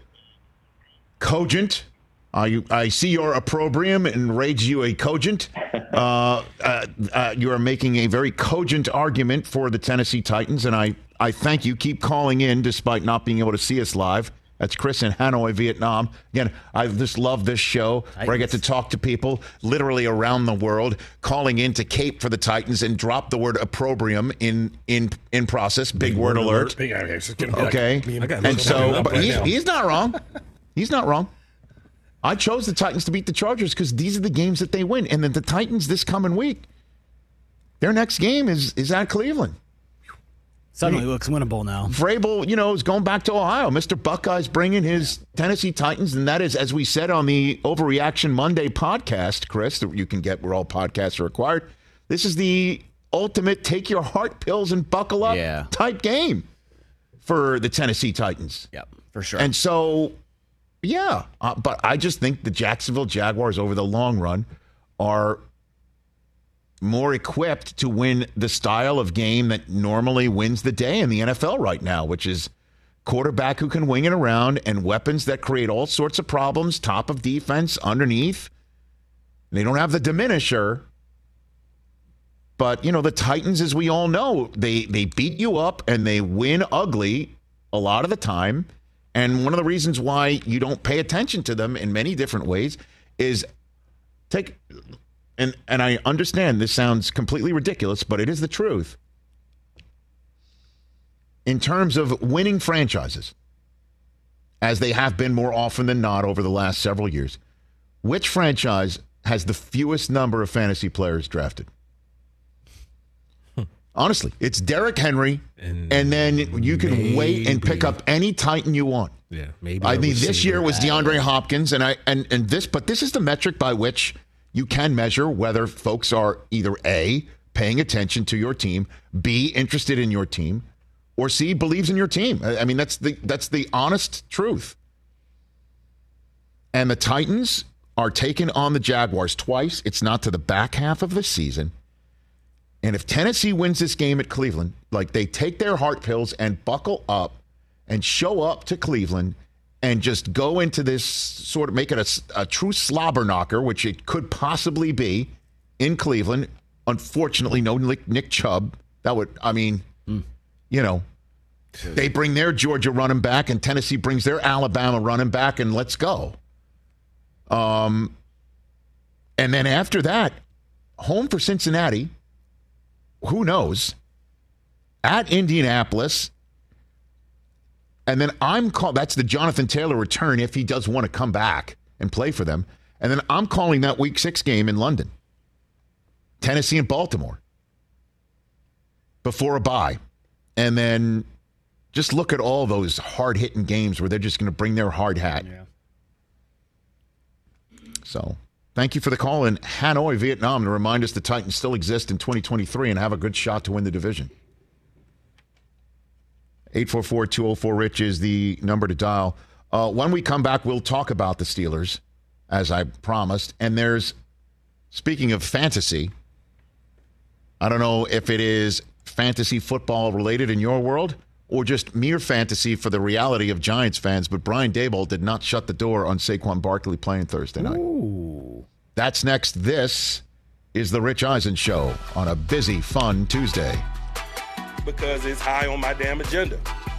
cogent. Uh, you, I see your opprobrium and rage you a cogent. Uh, uh, uh, you are making a very cogent argument for the Tennessee Titans, and I, I thank you. Keep calling in despite not being able to see us live. That's Chris in Hanoi, Vietnam. Again, I just love this show Titans. Where I get to talk to people literally around the world, calling in to cape for the Titans and drop the word opprobrium in in in process. Big, Big word, word alert. Big, okay, like, and so but right he's, he's not wrong. He's not wrong. I chose the Titans to beat the Chargers because these are the games that they win. And then the Titans this coming week, their next game is is at Cleveland. Suddenly I mean, looks winnable now. Vrabel, you know, is going back to Ohio. Mister Buckeye's bringing his Tennessee Titans, and that is, as we said on the Overreaction Monday podcast, Chris, that you can get where all podcasts are required. This is the ultimate take your heart pills and buckle up yeah. type game for the Tennessee Titans. Yep, for sure. And so... Yeah, uh, but I just think the Jacksonville Jaguars over the long run are more equipped to win the style of game that normally wins the day in the N F L right now, which is quarterback who can wing it around and weapons that create all sorts of problems, top of defense, underneath. They don't have the diminisher. But, you know, the Titans, as we all know, they, they beat you up and they win ugly a lot of the time. And one of the reasons why you don't pay attention to them in many different ways is take, and, and I understand this sounds completely ridiculous, but it is the truth. in terms of winning franchises, as they have been more often than not over the last several years, which franchise has the fewest number of fantasy players drafted? Honestly, it's Derrick Henry, and, and then you can maybe. wait and pick up any Titan you want. Yeah, maybe. I mean, this year was DeAndre Hopkins, and I and and this, but this is the metric by which you can measure whether folks are either A, paying attention to your team, B, interested in your team, or C, believes in your team. I mean, that's the that's the honest truth. And the Titans are taking on the Jaguars twice. It's not to the back half of the season. And if Tennessee wins this game at Cleveland, like they take their heart pills and buckle up and show up to Cleveland and just go into this sort of, make it a, a true slobber knocker, which it could possibly be in Cleveland. Unfortunately, no Nick, Nick Chubb. That would, I mean, mm. you know, they bring their Georgia running back and Tennessee brings their Alabama running back, and let's go. Um, and then after that, home for Cincinnati. Who knows? At Indianapolis. And then I'm called, that's the Jonathan Taylor return if he does want to come back and play for them. And then I'm calling that week six game in London. Tennessee and Baltimore. Before a bye. And then just look at all those hard-hitting games where they're just going to bring their hard hat. Yeah. So... thank you for the call in Hanoi, Vietnam, to remind us the Titans still exist in twenty twenty-three and have a good shot to win the division. eight four four, two oh four, RICH is the number to dial. Uh, when we come back, we'll talk about the Steelers, as I promised. And there's, speaking of fantasy, I don't know if it is fantasy football related in your world or just mere fantasy for the reality of Giants fans, but Brian Daboll did not shut the door on Saquon Barkley playing Thursday night. Ooh. That's next. This is the Rich Eisen Show on a busy, fun Tuesday. Because it's high on my damn agenda.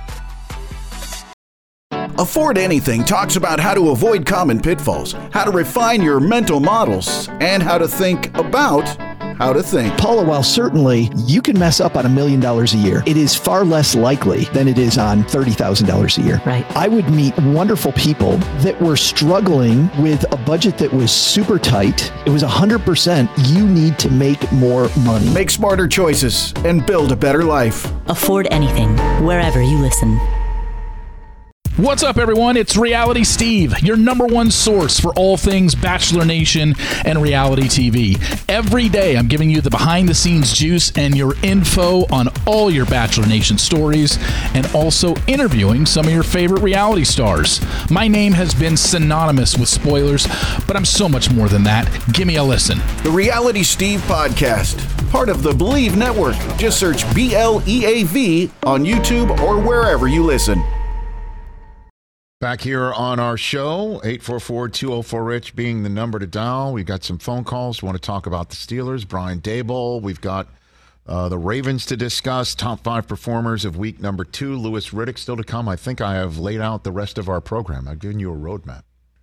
Afford Anything talks about how to avoid common pitfalls, how to refine your mental models, and how to think about how to think. Paula, while certainly you can mess up on a million dollars a year, it is far less likely than it is on thirty thousand dollars a year. Right. I would meet wonderful people that were struggling with a budget that was super tight. It was one hundred percent you need to make more money. Make smarter choices and build a better life. Afford Anything, wherever you listen. What's up, everyone? It's Reality Steve, your number one source for all things Bachelor Nation and reality T V. Every day, I'm giving you the behind-the-scenes juice and your info on all your Bachelor Nation stories, and also interviewing some of your favorite reality stars. My name has been synonymous with spoilers, but I'm so much more than that. Give me a listen. The Reality Steve Podcast, part of the Believe Network. Just search B L E A V on YouTube or wherever you listen. Back here on our show, eight four four, two oh four, RICH being the number to dial. We've got some phone calls. We want to talk about the Steelers, Brian Daboll. We've got uh, the Ravens to discuss, top five performers of week number two. Louis Riddick still to come. I think I have laid out the rest of our program. I've given you a roadmap.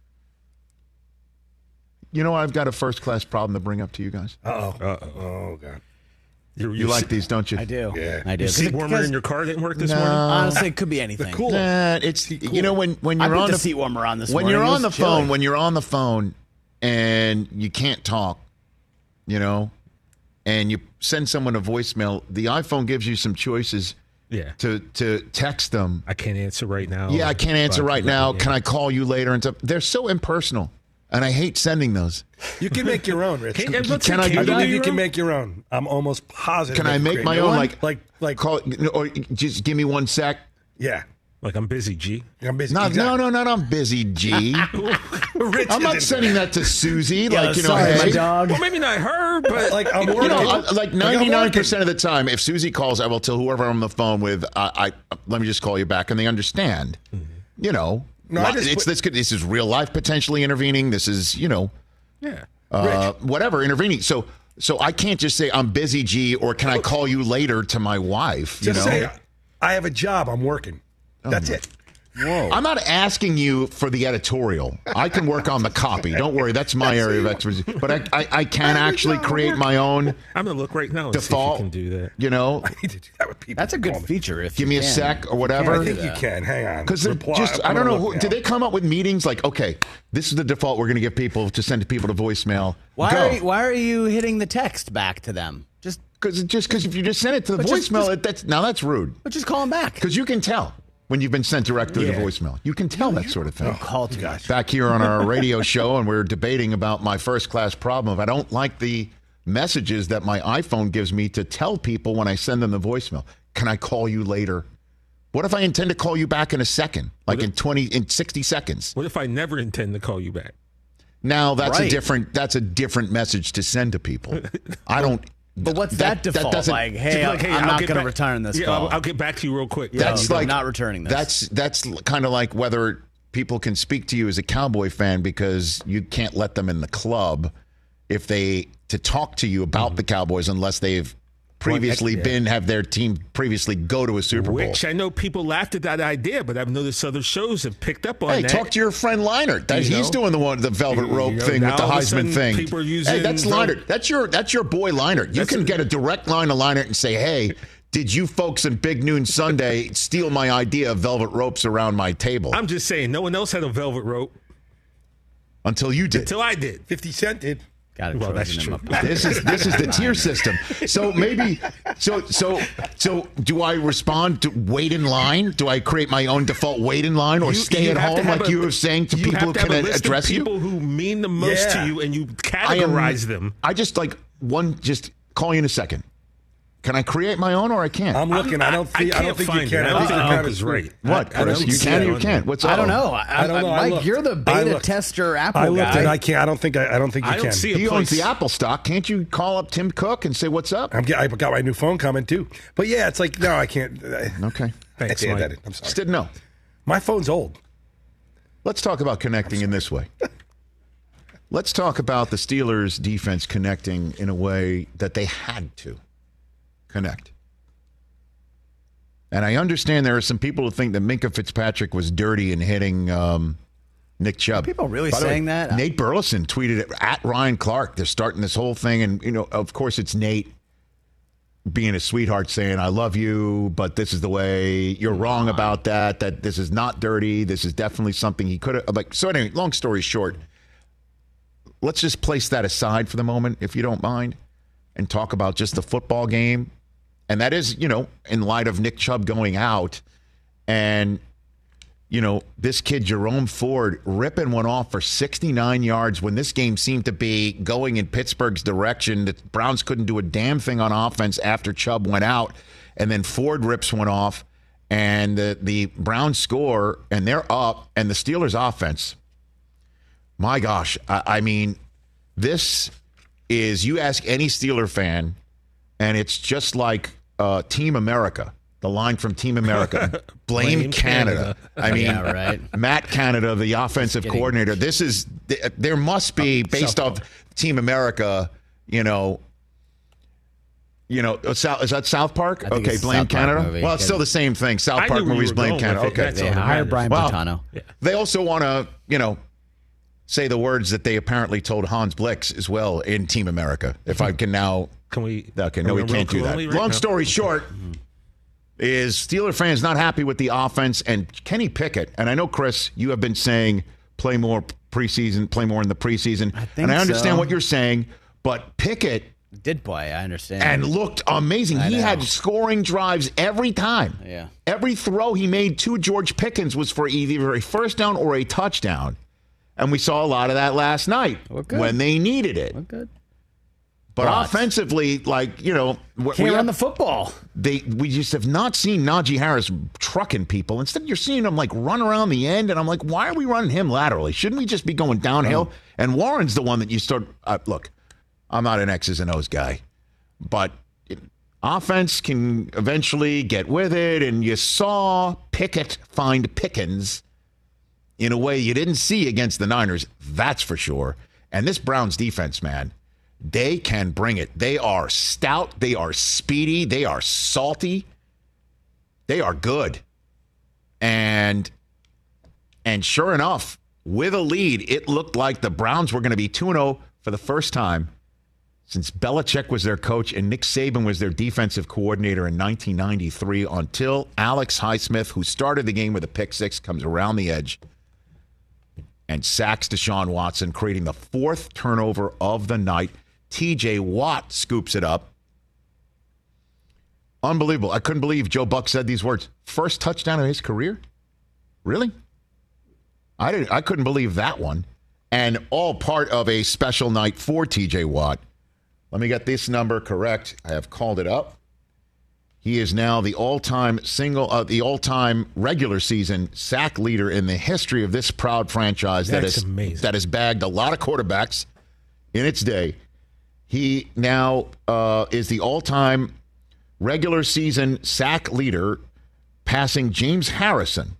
You know, I've got a first-class problem to bring up to you guys. Uh-oh. Uh-oh. Oh, God. You're, you like these, don't you? I do. Yeah. I do. Your seat warmer in your car didn't work this no. morning? Honestly, it could be anything. Cool. Nah, it's cool. You know when when you're I on the, the seat warmer on this when morning. you're on the chilly. phone when you're on the phone and you can't talk, you know, and you send someone a voicemail. The iPhone gives you some choices. Yeah. To to text them. I can't answer right now. Yeah, I can't answer right now. Yeah. Can I call you later? And stuff. They're so impersonal. And I hate sending those. You can make your own, Rich. Can, can, can, can I do I that? believe you can make your own. I'm almost positive. Can I make my own? Like, like, like, call or just give me one sec. Yeah. Like I'm busy, G. I'm busy. No, exactly. no, no, no, I'm busy, G. Rich I'm not sending that to Susie. Yeah, like, you know, sorry, hey. my dog. Well, maybe not her, but like I'm You working. know, I- like ninety-nine percent like of the time, if Susie calls, I will tell whoever I'm on the phone with, I, I let me just call you back, and they understand. Mm-hmm. You know, No, I just it's put- this could this is real life potentially intervening. This is you know, yeah, uh, whatever intervening. So so I can't just say I'm busy, G, or can I call you later to my wife? You Just know, say, I have a job. I'm working. That's Oh, it. Whoa. I'm not asking you for the editorial. I can work on the copy. Don't worry, that's my area of expertise. But I, I, I can actually create my own I'm gonna look right now. And default. See if you can do that. You know, I need to do that with people. That's a call good me. feature. If Give you me a can. sec or You whatever. can I do think you that. can. Hang on. Because they're Reply- just, I'm I don't gonna know, look who, now. did they come up with meetings like, okay, this is the default we're going to give people to send people to voicemail. Why Go. are, why are you hitting the text back to them? Just Because just because if you just send it to the But just- voicemail, just- it, that's now that's rude. but just call them back. Because you can tell when you've been sent direct to Yeah. the voicemail. You can tell that sort of thing. Call too much. Back here on our radio show, and we're debating about my first class problem. I don't like the messages that my iPhone gives me to tell people when I send them the voicemail. Can I call you later? What if I intend to call you back in a second, like What if- in twenty, in sixty seconds? What if I never intend to call you back? Now that's a Right. different that's a different message to send to people. I don't. But what's that, default? doesn't- like, hey, Like, hey, I'm I'll not get going to back- return this yeah, call. I'll, I'll get back to you real quick. Yeah, That's I'm like not returning this. That's that's kind of like whether people can speak to you as a Cowboy fan because you can't let them in the club if they to talk to you about the Cowboys unless they've previously yeah. been have their team previously go to a Super Bowl. Which I know people laughed at that idea, but I've noticed other shows have picked up on Hey, that. talk to your friend Leinart. That, You he's know? doing the one, the velvet You- rope you know, thing with now the all of a Heisman sudden thing. people are hey, using that's vel- Leinart. That's your that's your boy Leinart. You That's can a- get a direct line to Leinart and say, "Hey, did you folks in Big Noon Sunday steal my idea of velvet ropes around my table?" I'm just saying, no one else had a velvet rope Until you did. until I did. fifty Cent did. Got it. Well, that's frozen in true. my pocket. This is this is the tier system. So maybe so so so do I respond to wait in line? Do I create my own default wait in line or You- stay you at have to home have like a- you were saying to you people have who to have can a list of address you? people who mean the most Yeah. to you, and you I am- categorize them. I just like one just call you in a second. Can I create my own or I can't? I'm looking. I don't I think. I, can't don't think find you it. can. I I don't think think the Unc count is is right. what, I- I Chris? don't You see can it or you on can't? What's I up? don't know. I, I don't know. I Mike, looked. you're the I beta looked. tester Apple I looked guy. and I can't. I don't think. I, I don't think you I don't can. see a He owns place. the Apple stock. Can't you call up Tim Cook and say what's up? I'm. get- I got my new phone coming too. But yeah, it's like no, I can't. I, Okay. Thanks, I can't Mike. edit. I'm sorry. Just didn't know. My phone's old. Let's talk about connecting in this way. Let's talk about the Steelers' defense connecting in a way that they had to connect. And I understand there are some people who think that Minkah Fitzpatrick was dirty in hitting um, Nick Chubb. People really By the way, saying that? Nate Burleson tweeted it at Ryan Clark. They're starting this whole thing. And, you know, of course, it's Nate being a sweetheart saying, I love you, but this is the way you're wrong about that, that this is not dirty. This is definitely something he could have. Like, so anyway, long story short, let's just place that aside for the moment, if you don't mind, and talk about just the football game. And that is, you know, in light of Nick Chubb going out and, you know, this kid, Jerome Ford, ripping one off for sixty-nine yards when this game seemed to be going in Pittsburgh's direction. The Browns couldn't do a damn thing on offense after Chubb went out. And then Ford rips one off and the, the Browns score and they're up. And the Steelers offense, my gosh, I, I mean, this is, you ask any Steeler fan, and it's just like uh, Team America, the line from Team America. Blame, Blame Canada. Canada. I mean, Yeah, right. Matt Canada, the offensive Getting- coordinator. This is, there must be, based off Team America, you know, you know, uh, South, is that South Park? I think Okay, it's Blame South Park Canada. movie. Well, it's still the same thing. South I Park knew where you movies were Blame going Canada. with it. Okay. That's They all that hire matters. Brian Well, Boitano. They also want to, you know, say the words that they apparently told Hans Blix as well in Team America. If I can now, Can we? okay, are no, we on can't do Roku that. only right Long now? story short, is Steeler fans not happy with the offense and Kenny Pickett. And I know, Chris, you have been saying play more preseason, play more in the preseason. I think and I understand so. what you're saying, but Pickett Did play, I understand. and looked amazing. I He know. had scoring drives every time. Yeah. Every throw he made to George Pickens was for either a first down or a touchdown. And we saw a lot of that last night We're good. when they needed it. We're good. But But- offensively, like, you know, we, Can't we run have- the football. they we just have not seen Najee Harris trucking people. Instead, you're seeing him like run around the end, and I'm like, why are we running him laterally? Shouldn't we just be going downhill? And Warren's the one that you start. Uh, look, I'm not an X's and O's guy, but offense can eventually get with it, and you saw Pickett find Pickens in a way you didn't see against the Niners. That's for sure. And this Browns defense, man. They can bring it. They are stout. They are speedy. They are salty. They are good. And and sure enough, with a lead, it looked like the Browns were going to be two and oh for the first time since Belichick was their coach and Nick Saban was their defensive coordinator in nineteen ninety-three, until Alex Highsmith, who started the game with a pick six, comes around the edge and sacks Deshaun Watson, creating the fourth turnover of the night. T J Watt scoops it up. Unbelievable. I couldn't believe Joe Buck said these words. First touchdown of his career? Really? I didn't. I couldn't believe that one. And all part of a special night for T J Watt. Let me get this number correct. I have called it up. He is now the all-time single, uh, the all-time regular season sack leader in the history of this proud franchise. That's that is amazing. That has bagged a lot of quarterbacks in its day. He now uh, is the all-time regular season sack leader, passing James Harrison.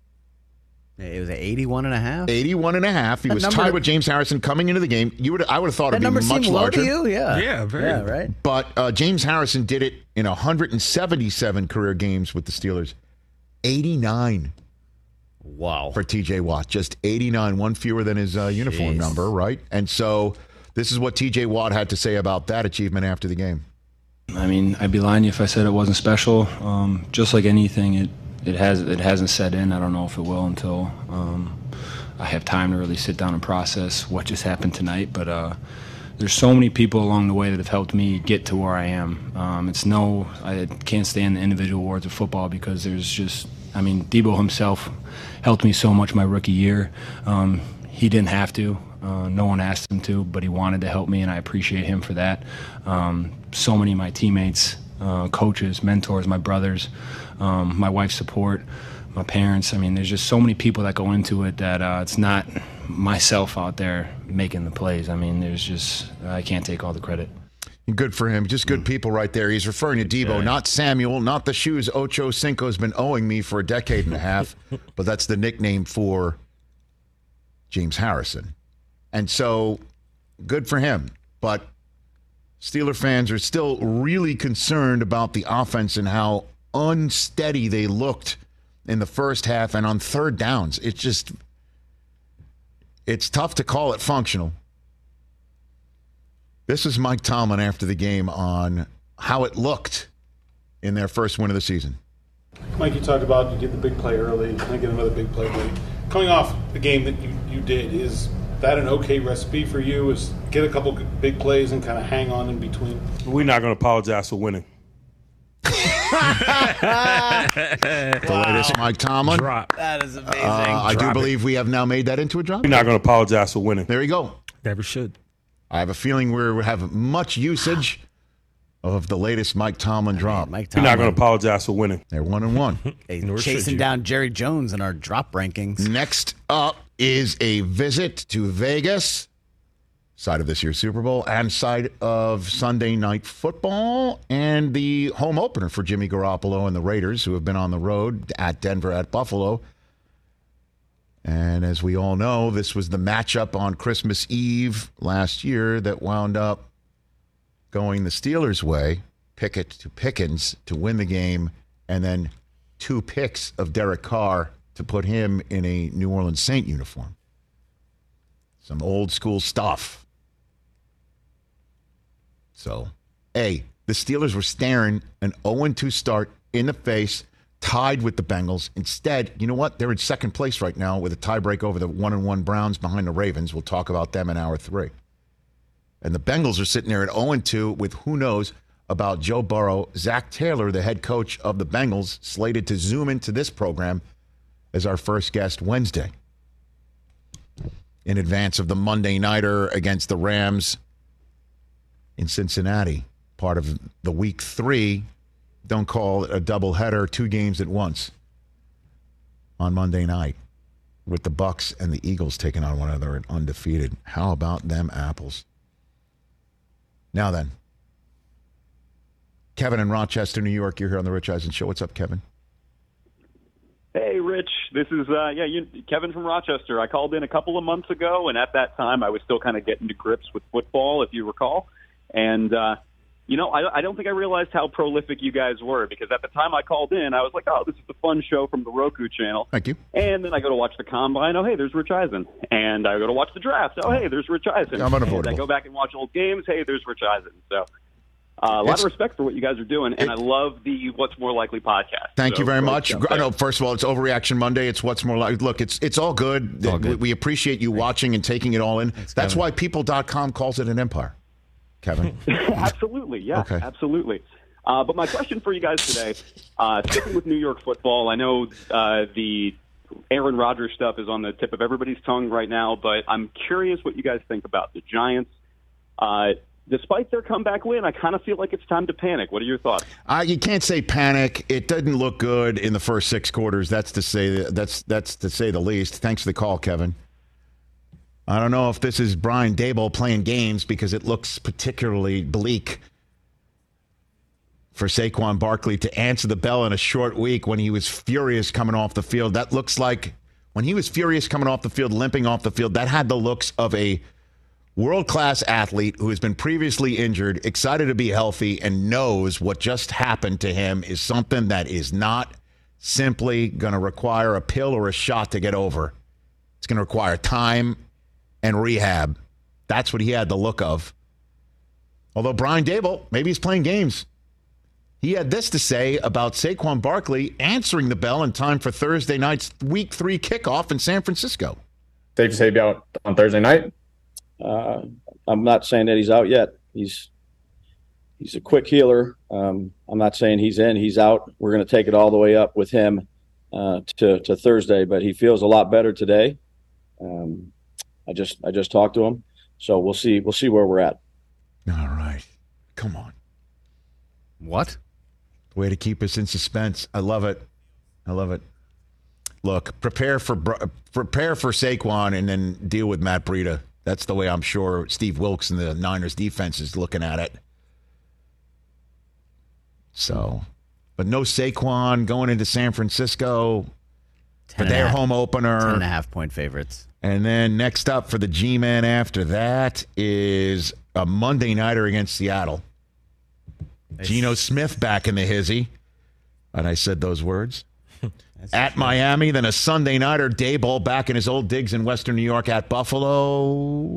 It was at eighty-one and a half. eighty-one and a half. He That was number- tied with James Harrison coming into the game. You would, I would have thought That it'd number be much seemed low larger. to you? Yeah. Yeah, very. Yeah, right. But uh, James Harrison did it in one hundred seventy-seven career games with the Steelers. eighty-nine. Wow. For T J Watt. Just eighty-nine, one fewer than his uh, uniform Jeez. number, right? And so this is what T J Watt had to say about that achievement after the game. I mean, I'd be lying if I said it wasn't special. Um, just like anything, it it has it hasn't set in. I don't know if it will until um, I have time to really sit down and process what just happened tonight. But uh, there's so many people along the way that have helped me get to where I am. Um, it's no, I can't stand the individual awards of football because there's just, I mean, Debo himself helped me so much my rookie year. Um, he didn't have to. Uh, no one asked him to, but he wanted to help me, and I appreciate him for that. Um, so many of my teammates, uh, coaches, mentors, my brothers, um, my wife's support, my parents. I mean, there's just so many people that go into it that uh, it's not myself out there making the plays. I mean, there's just, I can't take all the credit. Good for him. Just good people right there. He's referring to Debo, not Samuel, not the shoes Ocho Cinco's been owing me for a decade and a half, but that's the nickname for James Harrison. And so, good for him. But Steeler fans are still really concerned about the offense and how unsteady they looked in the first half and on third downs. It's just, it's tough to call it functional. This is Mike Tomlin after the game on how it looked in their first win of the season. Mike, you talked about you did the big play early, and I get another big play late. Coming off the game that you, you did, is that an okay recipe for you? Is get a couple big plays and kind of hang on in between? We're not going to apologize for winning. The latest Mike Tomlin. Drop. That is amazing. Uh, I do Drop it. believe we have now made that into a drop. We're not going to apologize for winning. There you go. Never should. I have a feeling we have much usage of the latest Mike Tomlin drop. Mike We're Tomlin. not going to apologize for winning. They're one and one. Hey, Nor should chasing you. down Jerry Jones in our drop rankings. Next up is a visit to Vegas, side of this year's Super Bowl and side of Sunday Night Football, and the home opener for Jimmy Garoppolo and the Raiders, who have been on the road at Denver, at Buffalo. And as we all know, this was the matchup on Christmas Eve last year that wound up going the Steelers' way, Pickett to Pickens to win the game, and then two picks of Derek Carr to put him in a New Orleans Saint uniform. Some old school stuff. So, A, the Steelers were staring an oh and two start in the face, tied with the Bengals. Instead, you know what? They're in second place right now with a tiebreak over the one and one Browns behind the Ravens. We'll talk about them in hour three. And the Bengals are sitting there at oh and two with who knows about Joe Burrow. Zach Taylor, the head coach of the Bengals, slated to zoom into this program as our first guest Wednesday, in advance of the Monday Nighter against the Rams in Cincinnati, part of the week three. Don't call it a doubleheader, two games at once on Monday night with the Bucs and the Eagles taking on one another and undefeated. How about them apples? Now then, Kevin in Rochester, New York. You're here on the Rich Eisen Show. What's up, Kevin? Hey, Rich. This is uh, yeah, you, Kevin from Rochester. I called in a couple of months ago, and at that time, I was still kind of getting to grips with football, if you recall. And uh, you know, I, I don't think I realized how prolific you guys were, because at the time I called in, I was like, oh, this is the fun show from the Roku channel. Thank you. And then I go to watch the Combine. Oh, hey, there's Rich Eisen. And I go to watch the draft. Oh, hey, there's Rich Eisen. I'm unavoidable. And I go back and watch old games. Hey, there's Rich Eisen. So uh, a lot It's- of respect for what you guys are doing, and I love the What's More Likely podcast. Thank So, you very great much. stuff I there. know, first of all, it's Overreaction Monday. It's what's more like. Look, it's it's all good. all good. We, we appreciate you watching and taking it all in. That's Kevin. why people dot com calls it an empire. Kevin. Absolutely, yeah, Okay. absolutely. Uh, but my question for you guys today, uh, sticking with New York football, I know uh, the Aaron Rodgers stuff is on the tip of everybody's tongue right now, but I'm curious what you guys think about the Giants. Uh, despite their comeback win, I kind of feel like it's time to panic. What are your thoughts? Uh, you can't say panic. It didn't look good in the first six quarters. That's to say that's that's to say the least. Thanks for the call, Kevin. I don't know if this is Brian Daboll playing games, because it looks particularly bleak for Saquon Barkley to answer the bell in a short week when he was furious coming off the field. That looks like when he was furious coming off the field, limping off the field, that had the looks of a world-class athlete who has been previously injured, excited to be healthy, and knows what just happened to him is something that is not simply going to require a pill or a shot to get over. It's going to require time and rehab. That's what he had the look of. Although Brian Daboll, maybe he's playing games. He had this to say about Saquon Barkley answering the bell in time for Thursday night's week three kickoff in San Francisco. Safe to say he'll be out on Thursday night. Uh, I'm not saying that he's out yet. He's he's a quick healer. Um, I'm not saying he's in, he's out. We're going to take it all the way up with him uh, to to Thursday, but he feels a lot better today. Um, I just I just talked to him, so we'll see we'll see where we're at. All right, come on. What? Way to keep us in suspense. I love it. I love it. Look, prepare for prepare for Saquon and then deal with Matt Breida. That's the way I'm sure Steve Wilkes and the Niners defense is looking at it. So, but no Saquon going into San Francisco for their home opener. Ten and a half point favorites. And then next up for the G-Men after that is a Monday nighter against Seattle. Geno Smith back in the hizzy. And I said those words. At Miami, then a Sunday nighter, Daboll back in his old digs in Western New York at Buffalo.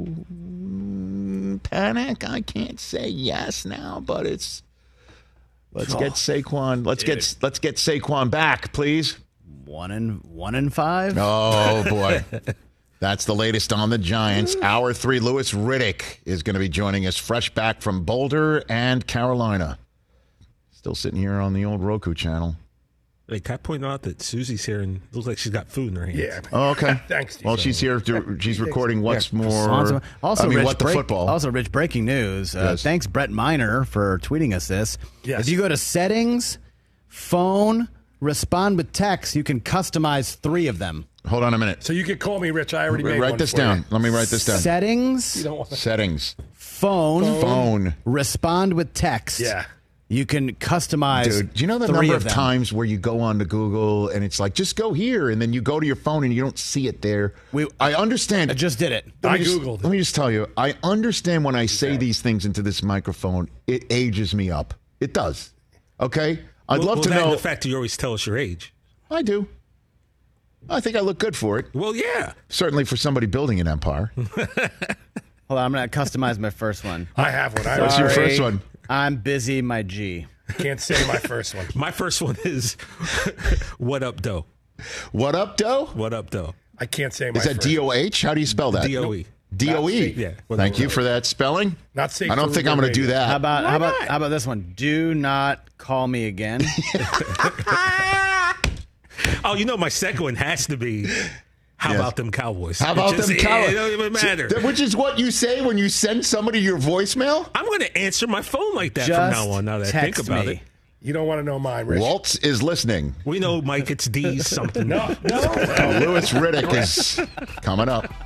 Panic? I can't say yes now, but it's let's get Saquon. Let's get let's get Saquon back, please. One and one and five. Oh boy. That's the latest on the Giants. Hour three, Louis Riddick is going to be joining us fresh back from Boulder and Carolina. Still sitting here on the old Roku channel. Hey, can I point out that Susie's here and looks like she's got food in her hands? Yeah. Oh, okay. Thanks, Steve. Well, she's here. To, she's recording what's more. Also, also I mean, Rich, what the break- football. Also, Rich, breaking news. Uh, Yes. Thanks, Brett Miner, for tweeting us this. Yes. If you go to settings, phone, respond with text, you can customize three of them. Hold on a minute. So you could call me Rich. I already made Write one this for down. you. Let me write this down. Settings, You don't want to- Settings. phone, Phone. respond with text. Yeah. You can customize. Dude, do you know the three number of of them. times where you go on to Google and it's like, just go here, and then you go to your phone and you don't see it there? We, I understand. I just did it. Let me I just- Googled it. Let me just tell you, I understand when I say these things into this microphone, it ages me up. It does. Okay? I'd Well, love well, to that and know. the fact that you always tell us your age. I do. I think I look good for it. Well, yeah. Certainly for somebody building an empire. Hold on, I'm going to customize my first one. I have one. I What's your Sorry. first one? I'm busy, my G. can't say my first one. My first one is what up, doe? What up, doe? What up, doe? I can't say my Is that first D O H? How do you spell that? D O E. D O E. Not Yeah. Thank you for that spelling. Not safe I don't for think I'm going to radio. do that. How about how about how about this one? Do not call me again. Oh, you know, my second one has to be, how Yes. about them Cowboys? How about It just- them It Cowboys? don't even matter. So- which is what you say when you send somebody your voicemail? I'm going to answer my phone like that Just from now on, now that I think text about me. it. You don't want to know mine, Rich. Waltz is listening. We know, Mike, it's D something. No, no. Oh, Louis Riddick is coming up.